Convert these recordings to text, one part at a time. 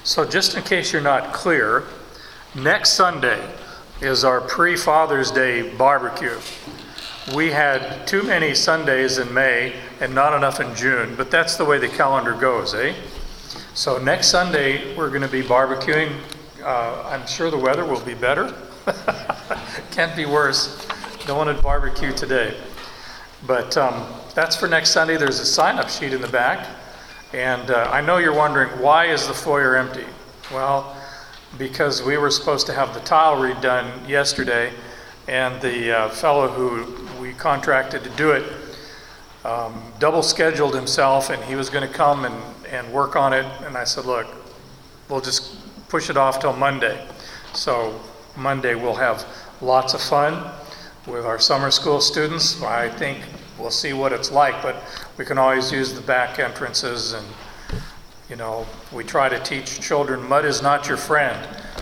So just in case you're not clear, next Sunday is our pre-Father's Day barbecue. We had too many Sundays in May and not enough in June, but that's the way the calendar goes, eh? So next Sunday we're going to be barbecuing. I'm sure the weather will be better. Can't be worse. Don't want to barbecue today. But that's for next Sunday. There's a sign-up sheet in the back. And I know you're wondering, why is the foyer empty? Well, because we were supposed to have the tile redone yesterday, and the fellow who we contracted to do it double scheduled himself, and he was going to come and work on it. And I said, look, we'll just push it off till Monday. So Monday we'll have lots of fun with our summer school students. I think we'll see what it's like, but we can always use the back entrances, and we try to teach children mud is not your friend.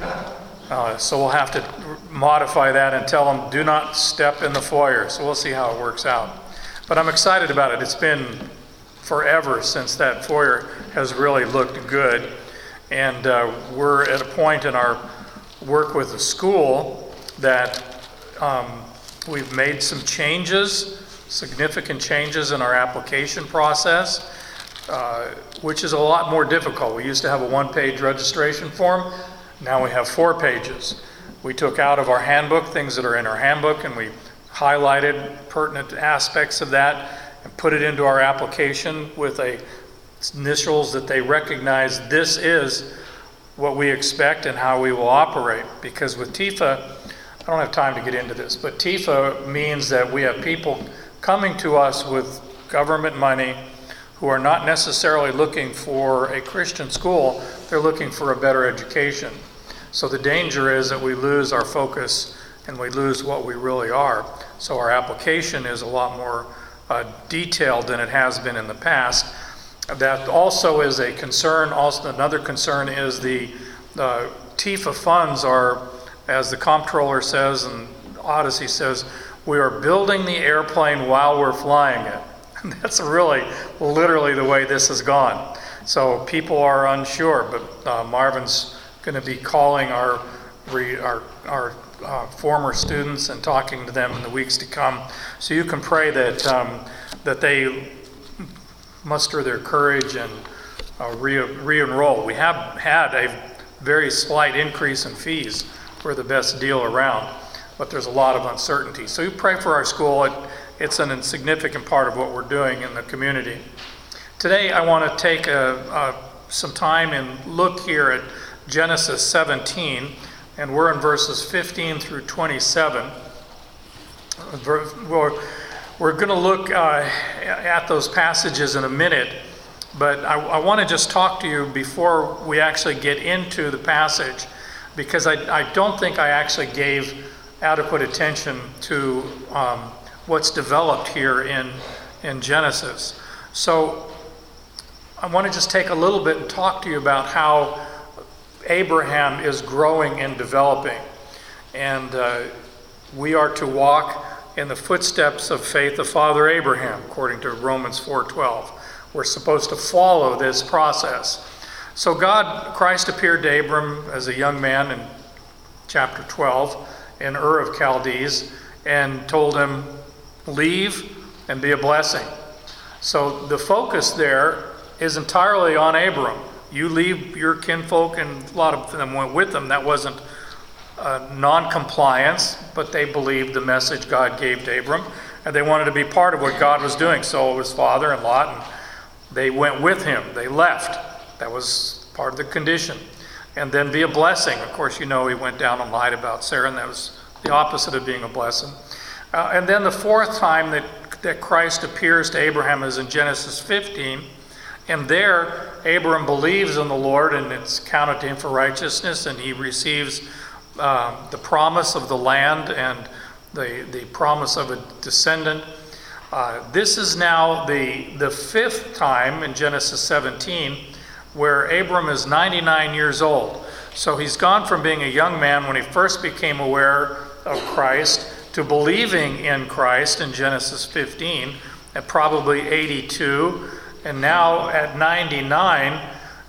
So we'll have to modify that and tell them do not step in the foyer. So we'll see how it works out. But I'm excited about it. It's been forever since that foyer has really looked good. And we're at a point in our work with the school that we've made some changes, significant changes in our application process, which is a lot more difficult. We used to have a one-page registration form. Now we have 4 pages. We took out of our handbook things that are in our handbook, and we highlighted pertinent aspects of that and put it into our application with initials that they recognize this is what we expect and how we will operate. Because with TIFA, I don't have time to get into this, but TIFA means that we have people coming to us with government money who are not necessarily looking for a Christian school, they're looking for a better education. So the danger is that we lose our focus and we lose what we really are. So our application is a lot more detailed than it has been in the past. That also is a concern. Also, another concern is the TIFA funds are, as the comptroller says and Odyssey says, we are building the airplane while we're flying it. And that's really literally the way this has gone. So people are unsure, but Marvin's going to be calling our former students and talking to them in the weeks to come. So you can pray that they muster their courage and re-enroll. We have had a very slight increase in fees. We're the best deal around, but there's a lot of uncertainty. So you pray for our school. It's an insignificant part of what we're doing in the community. Today I want to take some time and look here at Genesis 17, and we're in verses 15 through 27. We're going to look at those passages in a minute, but I want to just talk to you before we actually get into the passage, because I don't think I actually gave adequate attention to what's developed here in Genesis. So I want to just take a little bit and talk to you about how Abraham is growing and developing. And we are to walk in the footsteps of faith of Father Abraham, according to Romans 4:12. We're supposed to follow this process. So Christ appeared to Abram as a young man in chapter 12 in Ur of Chaldees and told him, leave and be a blessing. So the focus there is entirely on Abram. You leave your kinfolk, and a lot of them went with them. That wasn't non-compliance, but they believed the message God gave to Abram, and they wanted to be part of what God was doing. So his father and Lot, and they went with him. They left. That was part of the condition. And then be a blessing. Of course, he went down and lied about Sarah, and that was the opposite of being a blessing. And then the fourth time that Christ appears to Abraham is in Genesis 15. And there, Abram believes in the Lord, and it's counted to him for righteousness, and he receives the promise of the land and the promise of a descendant. This is now the fifth time in Genesis 17 where Abram is 99 years old. So he's gone from being a young man when he first became aware of Christ to believing in Christ in Genesis 15 at probably 82. And now at 99,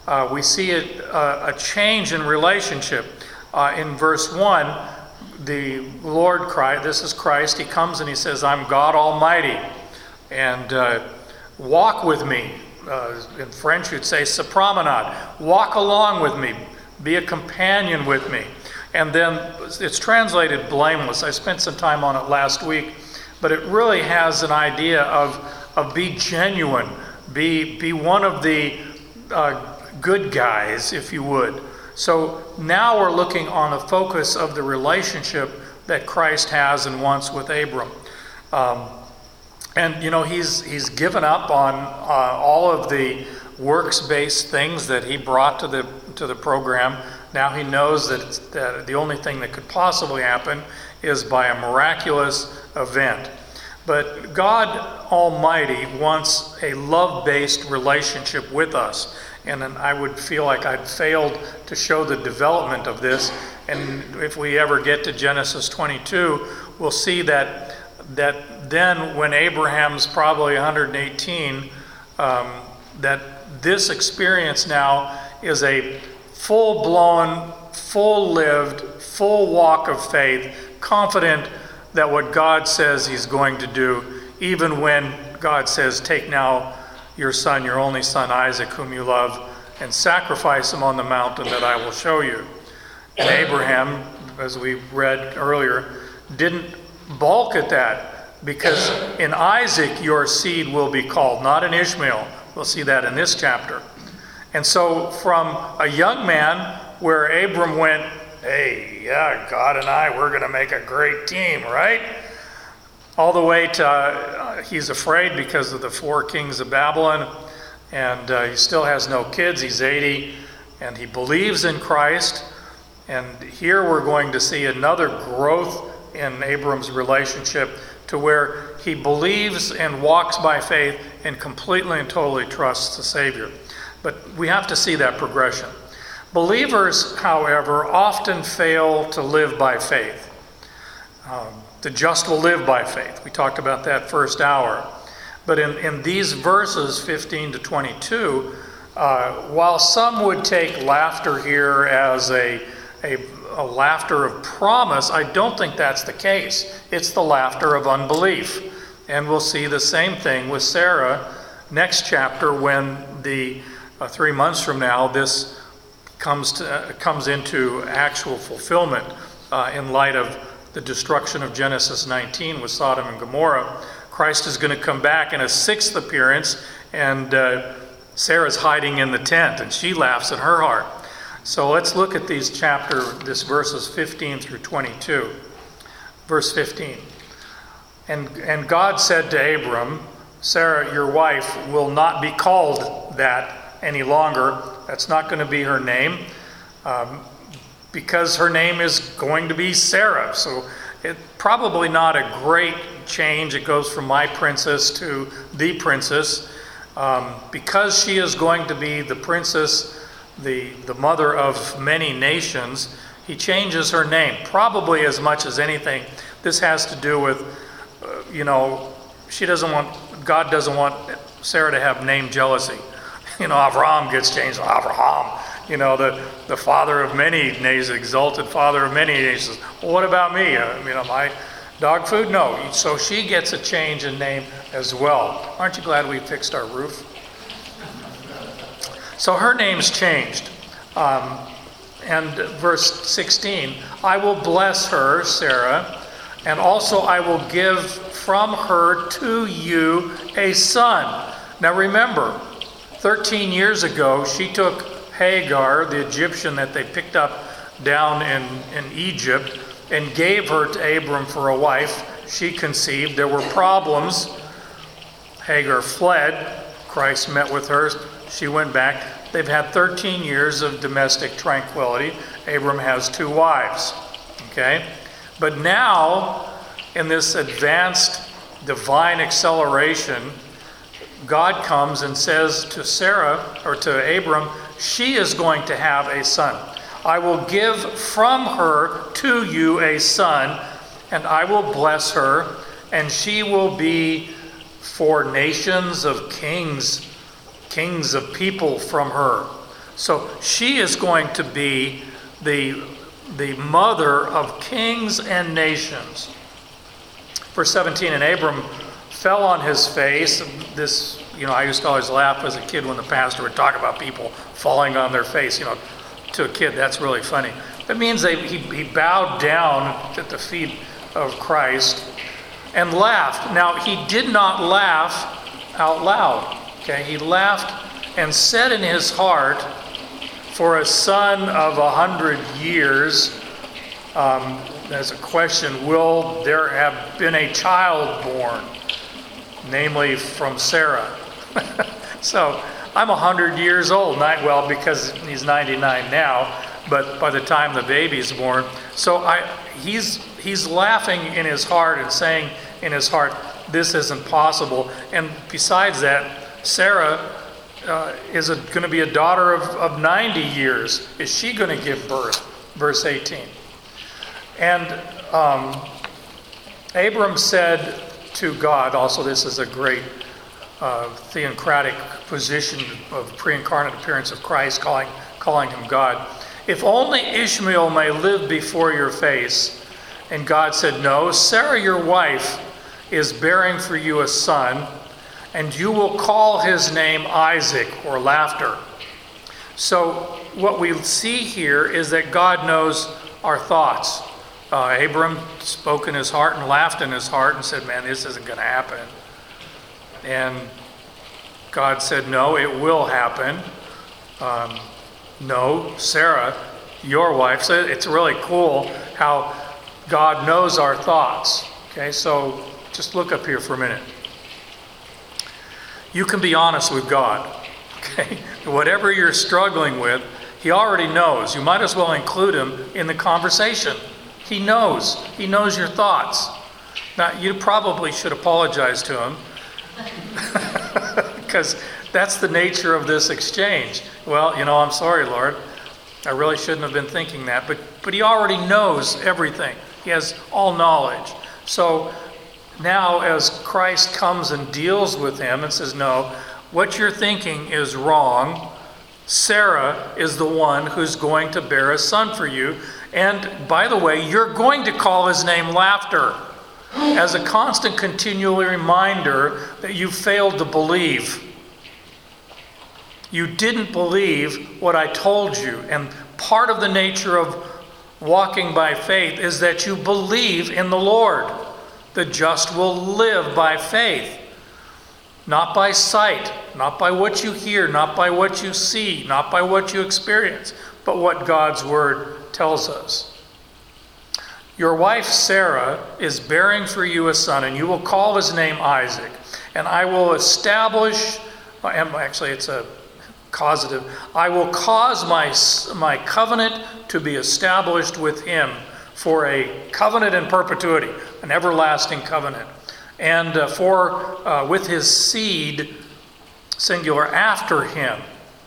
we see a change in relationship. In verse 1, the Lord Christ, this is Christ, he comes and he says, I'm God Almighty, and walk with me. In French you'd say, se promenade, walk along with me, be a companion with me. And then it's translated blameless. I spent some time on it last week, but it really has an idea of be genuine, be one of the good guys, if you would. So now we're looking on the focus of the relationship that Christ has and wants with Abram. And he's given up on all of the works-based things that he brought to the program. Now he knows that the only thing that could possibly happen is by a miraculous event. But God Almighty wants a love-based relationship with us. And I would feel like I'd failed to show the development of this. And if we ever get to Genesis 22, we'll see that then when Abraham's probably 118, that this experience now is a full-blown, full-lived, full walk of faith, confident that what God says he's going to do, even when God says, take now your son, your only son Isaac, whom you love, and sacrifice him on the mountain that I will show you. And Abraham, as we read earlier, didn't balk at that, because in Isaac your seed will be called, not in Ishmael. We'll see that in this chapter. And so from a young man where Abram went, hey, yeah, God and I, we're going to make a great team, right? All the way to he's afraid because of the 4 kings of Babylon, and he still has no kids. He's 80, and he believes in Christ. And here we're going to see another growth in Abram's relationship to where he believes and walks by faith and completely and totally trusts the Savior. But we have to see that progression. Believers, however, often fail to live by faith. The just will live by faith. We talked about that first hour. But in these verses, 15 to 22, while some would take laughter here as a laughter of promise, I don't think that's the case. It's the laughter of unbelief. And we'll see the same thing with Sarah next chapter when 3 months from now this comes into actual fulfillment in light of the destruction of Genesis 19 with Sodom and Gomorrah. Christ is going to come back in a 6th appearance, and Sarah's hiding in the tent, and she laughs in her heart. So let's look at this verses 15 through 22. Verse 15. And God said to Abram, Sarah, your wife, will not be called that any longer. That's not going to be her name, because her name is going to be Sarah. So it's probably not a great change. It goes from my princess to the princess. Because she is going to be the princess, the mother of many nations, he changes her name. Probably as much as anything, this has to do with, God doesn't want Sarah to have name jealousy. Avraham gets changed to Avraham. The father of many nations, exalted father of many nations. Well, what about me? My dog food? No. So she gets a change in name as well. Aren't you glad we fixed our roof? So her name's changed. And verse 16, I will bless her, Sarah, and also I will give from her to you a son. Now remember, 13 years ago, she took Hagar, the Egyptian that they picked up down in Egypt, and gave her to Abram for a wife. She conceived. There were problems. Hagar fled. Christ met with her. She went back. They've had 13 years of domestic tranquility. Abram has 2 wives. Okay? But now, in this advanced divine acceleration, God comes and says to Sarah, or to Abram, she is going to have a son. I will give from her to you a son, and I will bless her, and she will be for nations of kings of people from her. So she is going to be the mother of kings and nations. Verse 17, and Abram fell on his face. This, I used to always laugh as a kid when the pastor would talk about people falling on their face. To a kid, that's really funny. That means he bowed down at the feet of Christ and laughed. Now, he did not laugh out loud. Okay, he laughed and said in his heart, for a son of 100 years, there's a question, will there have been a child born, namely from Sarah? So I'm 100 years old, well, because he's 99 now, but by the time the baby's born. So he's laughing in his heart and saying in his heart, this isn't possible. And besides that, Sarah is going to be a daughter of 90 years. Is she going to give birth? Verse 18. And Abram said to God, also this is a great theocratic position of pre-incarnate appearance of Christ, calling him God. If only Ishmael may live before your face. And God said, no, Sarah your wife is bearing for you a son, and you will call his name Isaac, or laughter. So what we see here is that God knows our thoughts. Abram spoke in his heart and laughed in his heart and said, man, this isn't going to happen. And God said, no, it will happen. No, Sarah, your wife. So it's really cool how God knows our thoughts. Okay, so just look up here for a minute. You can be honest with God. Okay, whatever you're struggling with, He already knows. You might as well include Him in the conversation. He knows. He knows your thoughts. Now, you probably should apologize to Him because that's the nature of this exchange. Well, I'm sorry, Lord. I really shouldn't have been thinking that. But He already knows everything. He has all knowledge. So now as Christ comes and deals with him and says, no, what you're thinking is wrong. Sarah is the one who's going to bear a son for you. And by the way, you're going to call his name Laughter, as a constant, continual reminder that you failed to believe. You didn't believe what I told you. And part of the nature of walking by faith is that you believe in the Lord. The just will live by faith, not by sight, not by what you hear, not by what you see, not by what you experience, but what God's Word tells us. Your wife Sarah is bearing for you a son, and you will call his name Isaac. And I will establish, actually it's a causative, I will cause my covenant to be established with him for a covenant in perpetuity, an everlasting covenant. And with his seed, singular, after him.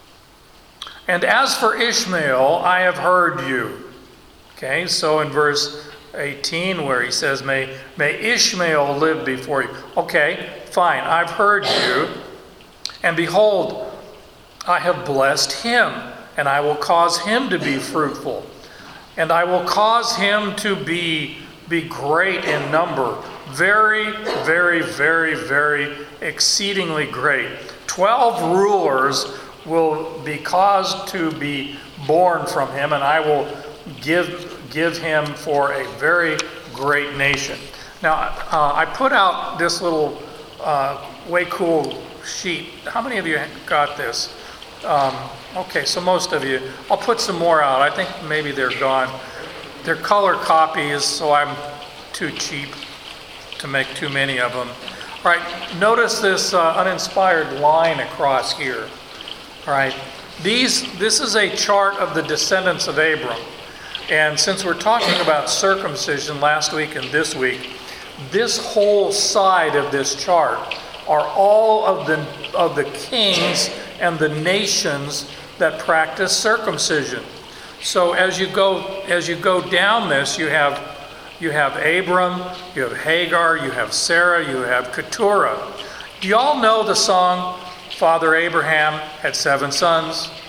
And as for Ishmael, I have heard you. Okay, so in verse 18 where he says, may Ishmael live before you. Okay, fine, I've heard you. And behold, I have blessed him, and I will cause him to be fruitful. And I will cause him to be great in number. Very, very, very, very exceedingly great. 12 rulers will be caused to be born from him, and I will give him for a very great nation. Now, I put out this little way cool sheet. How many of you got this? Okay, so most of you. I'll put some more out. I think maybe they're gone. They're color copies, so I'm too cheap to make too many of them. All right, notice this uninspired line across here. All right, this is a chart of the descendants of Abram. And since we're talking about circumcision last week and this week, this whole side of this chart are all of the kings and the nations that practice circumcision. So as you go down this, you have Abram, you have Hagar, you have Sarah, you have Keturah. Do you all know the song, Father Abraham had 7 sons?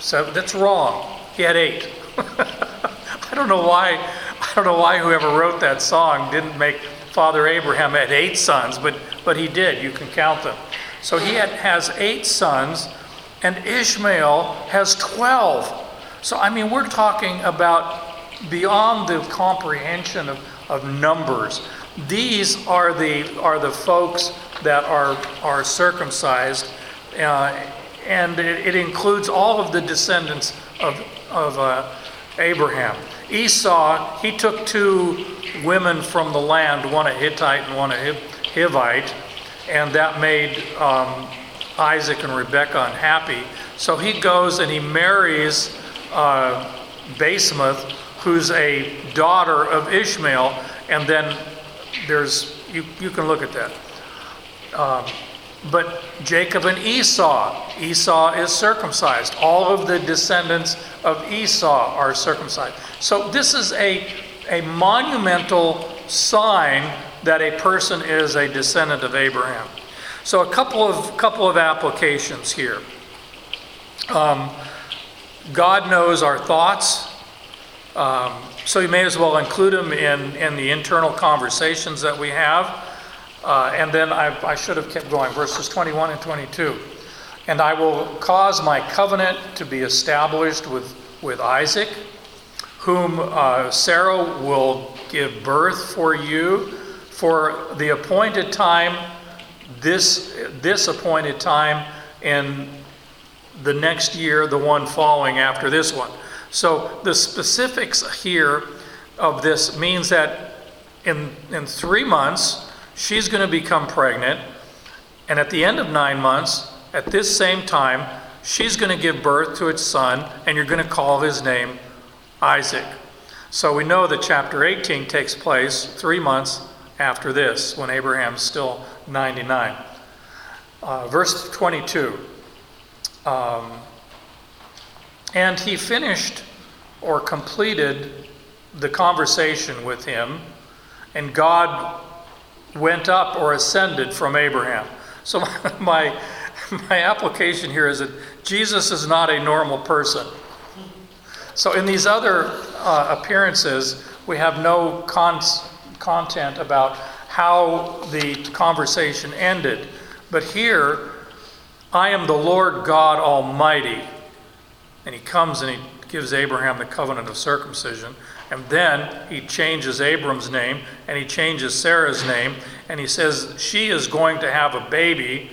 7. That's wrong. He had 8. I don't know why whoever wrote that song didn't make Father Abraham had 8 sons, but he did. You can count them. So he has 8 sons, and Ishmael has 12. So I mean, we're talking about beyond the comprehension of numbers. These are the folks that are circumcised, and it includes all of the descendants of Abraham. Esau, he took 2 women from the land, one a Hittite and one a Hivite, and that made Isaac and Rebekah unhappy. So he goes and he marries Basemath, who's a daughter of Ishmael, and then you can look at that. But Jacob and Esau is circumcised. All of the descendants of Esau are circumcised. So this is a monumental sign that a person is a descendant of Abraham. So a couple of applications here. God knows our thoughts, so you may as well include them in the internal conversations that we have. And then I should have kept going, verses 21 and 22. And I will cause my covenant to be established with Isaac, whom Sarah will give birth for you for the appointed time, this appointed time in the next year, the one following after this one. So the specifics here of this means that in 3 months, she's going to become pregnant, and at the end of 9 months, at this same time, she's going to give birth to its son, and you're going to call his name Isaac. So we know that chapter 18 takes place 3 months after this, when Abraham's still 99. Verse 22. And he finished or completed the conversation with him, and God went up or ascended from Abraham. So my application here is that Jesus is not a normal person. So in these other appearances, we have no content about how the conversation ended. But here, I am the Lord God Almighty. And he comes and he gives Abraham the covenant of circumcision. And then he changes Abram's name, and he changes Sarah's name, and he says she is going to have a baby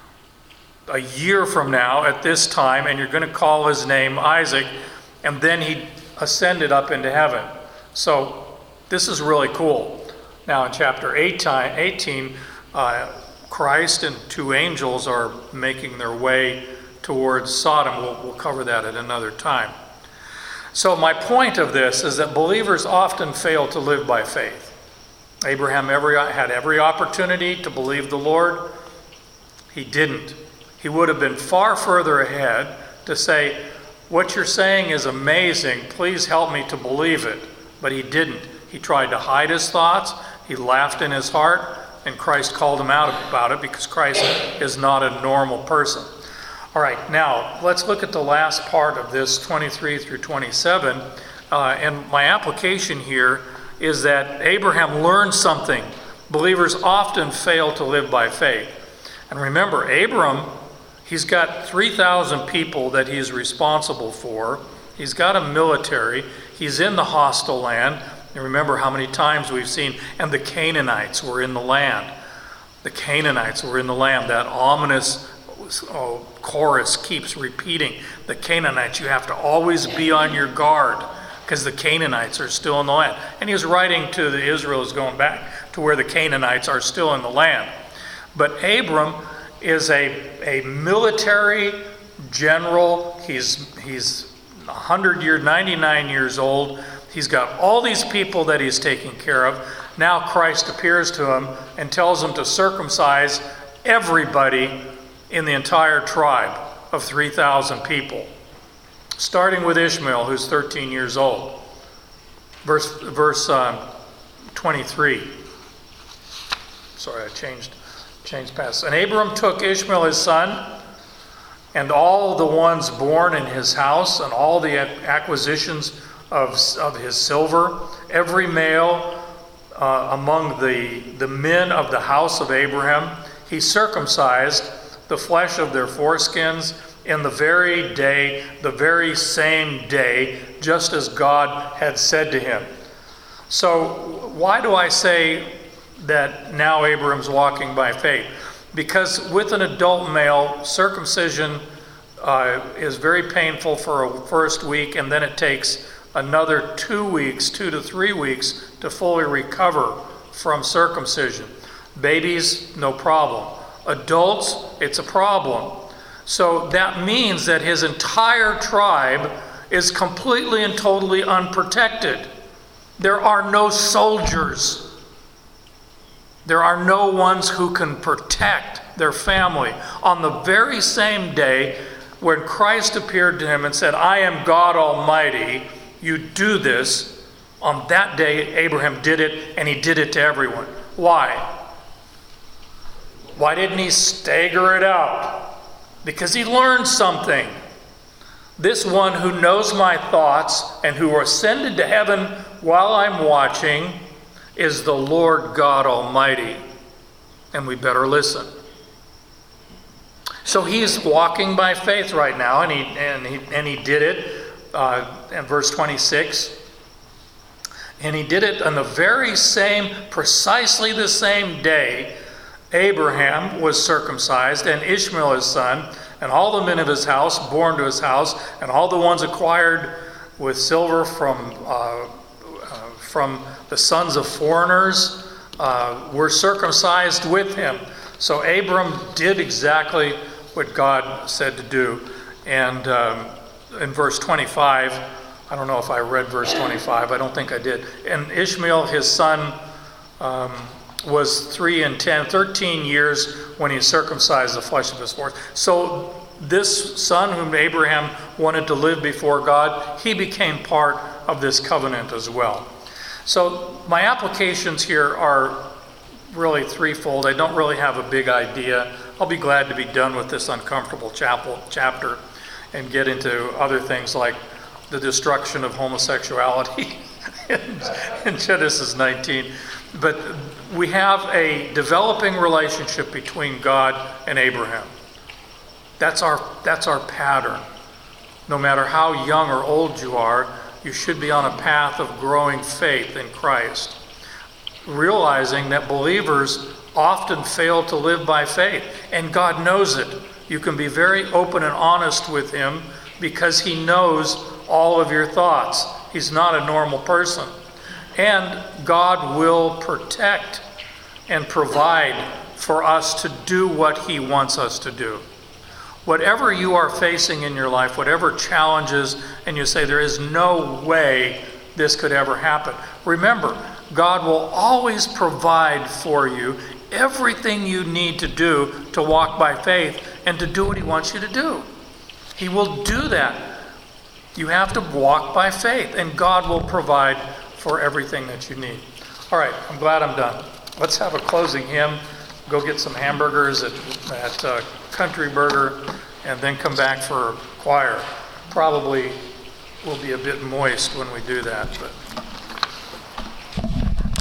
a year from now at this time, and you're going to call his name Isaac. And then he ascended up into heaven. So this is really cool. Now in chapter 18, Christ and 2 angels are making their way towards Sodom. We'll cover that at another time. So my point of this is that believers often fail to live by faith. Abraham had every opportunity to believe the Lord. He didn't. He would have been far further ahead to say, what you're saying is amazing, please help me to believe it. But he didn't. He tried to hide his thoughts. He laughed in his heart, and Christ called him out about it because Christ is not a normal person. All right, now let's look at the last part of this, 23 through 27. And my application here is that Abraham learned something. Believers often fail to live by faith. And remember, Abram, he's got 3,000 people that he's responsible for. He's got a military. He's in the hostile land. And remember how many times we've seen, and the Canaanites were in the land. The Canaanites were in the land. That ominous chorus keeps repeating. The Canaanites, you have to always be on your guard because the Canaanites are still in the land. And he was writing to the Israelites going back to where the Canaanites are still in the land. But Abram is a military general. He's 99 years old. He's got all these people that he's taking care of. Now Christ appears to him and tells him to circumcise everybody in the entire tribe of 3,000 people, starting with Ishmael, who's 13 years old. Verse 23. Sorry, I changed past. And Abram took Ishmael his son and all the ones born in his house, and all the acquisitions of his silver, every male among the men of the house of Abraham, he circumcised the flesh of their foreskins in the very day, the very same day, just as God had said to him. So why do I say that now Abraham's walking by faith? Because with an adult male, circumcision is very painful for a first week, and then it takes another 2 weeks, 2 to 3 weeks, to fully recover from circumcision. Babies, no problem. Adults, it's a problem. So that means that his entire tribe is completely and totally unprotected. There are no soldiers. There are no ones who can protect their family. On the very same day when Christ appeared to him and said, "I am God Almighty, you do this," on that day Abraham did it, and he did it to everyone. Why? Why didn't he stagger it out? Because he learned something. This one who knows my thoughts and who ascended to heaven while I'm watching is the Lord God Almighty. And we better listen. So he's walking by faith right now, and he did it in verse 26. And he did it on the very same, precisely the same day Abraham was circumcised, and Ishmael his son, and all the men of his house, born to his house, and all the ones acquired with silver from the sons of foreigners, were circumcised with him. So Abram did exactly what God said to do. And in verse 25, I don't know if I read verse 25, I don't think I did. And Ishmael his son was 3 and 10, 13 years when he circumcised the flesh of his foreskin. So this son whom Abraham wanted to live before God, he became part of this covenant as well. So my applications here are really threefold. I don't really have a big idea. I'll be glad to be done with this uncomfortable chapter and get into other things like the destruction of homosexuality in Genesis 19. But we have a developing relationship between God and Abraham. That's our pattern. No matter how young or old you are, you should be on a path of growing faith in Christ. Realizing that believers often fail to live by faith, and God knows it. You can be very open and honest with him because he knows all of your thoughts. He's not a normal person. And God will protect and provide for us to do what he wants us to do. Whatever you are facing in your life, whatever challenges, and you say there is no way this could ever happen, remember, God will always provide for you everything you need to do to walk by faith and to do what he wants you to do. He will do that. You have to walk by faith, and God will provide for everything that you need. All right, I'm glad I'm done. Let's have a closing hymn. Go get some hamburgers at Country Burger, and then come back for choir. Probably will be a bit moist when we do that, but